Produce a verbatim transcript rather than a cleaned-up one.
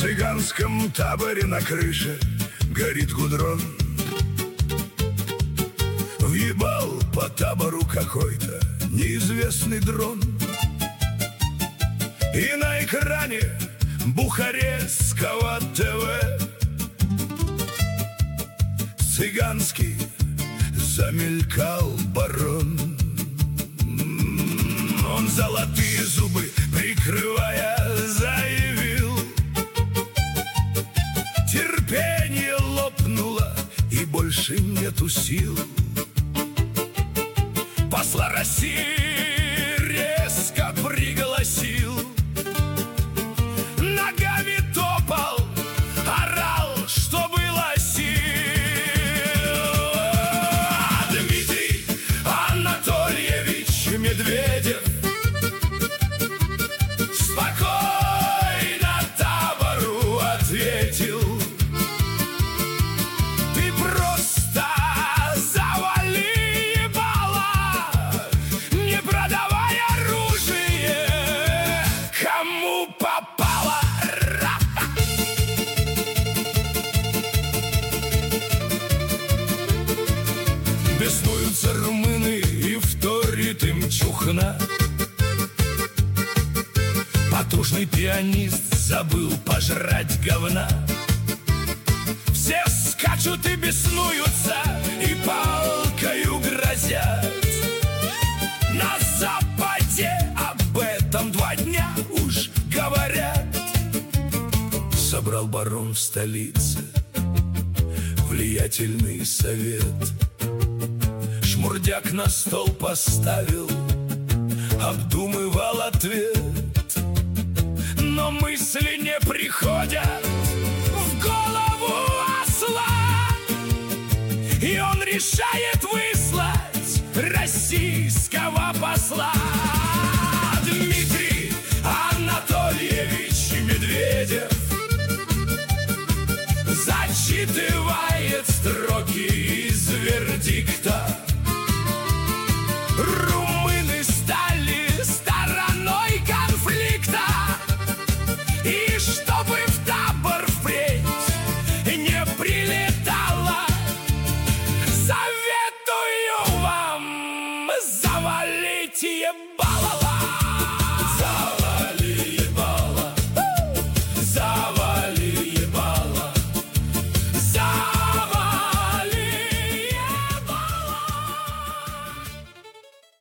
цыганском таборе на крыше горит гудрон. Въебал по табору какой-то неизвестный дрон. И на экране бухарестского ТВ цыганский замелькал барон. Он золотые зубы прикрывая заявил: терпение лопнуло и больше нету сил. Посла России резко пригласил, ногами топал, орал, что было сил. Дмитрий Анатольевич Медведев спокойно табору ответил: ты просто завали ебало, не продавай оружие, кому попало. Беснуются румыны и вторит им чухна. Потужный пианист забыл пожрать говна. Все скачут и беснуются, и палкою грозят. На Западе об этом два дня уж говорят. Собрал барон в столице влиятельный совет. Шмурдяк на стол поставил, обдумывал ответ. Но мысли не приходят в голову осла, и он решает выслать российского посла. Дмитрий Анатольевич Медведев зачитывает строки из вердикта. Румыны стали стороной конфликта, и чтобы в табор впредь не прилетало, советую вам завалить ебало.